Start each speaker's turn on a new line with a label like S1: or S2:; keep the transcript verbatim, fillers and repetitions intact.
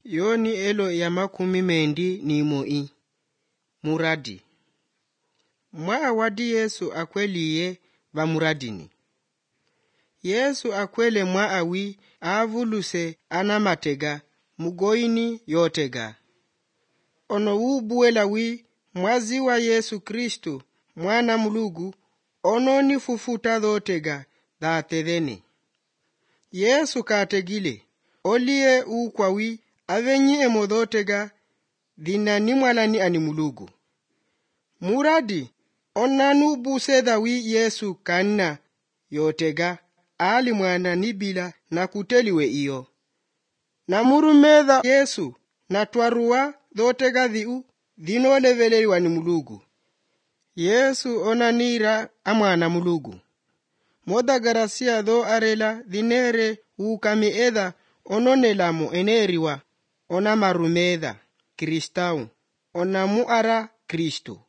S1: Yoni elo ya makumi mendi ni moi. Muradi. Mwa wadi Yesu akweliye va muradini. Yesu akwele mwa awi avuluse ana matega mugoini yotega. Ono ubuela wi mwazi wa Yesu Kristu mwana mulugu ono ni fufuta dhotega dhatedhene. Yesu kategile olie ukwawi avenyi emodhotega dhina ni mwalani ani mulugu. Muradi onanu busedha wi Yesu kanna yotega ali mwana nibila na kuteliwe iyo. Na murumedha Yesu na twarua dhotega dhiu dhinoleveleliwa ni mulugu. Yesu onanira amwana mulugu. Moda garasia dho arela dhinere ukami edha ononelamo eneriwa ona marumedha Kristau ona muara Kristo.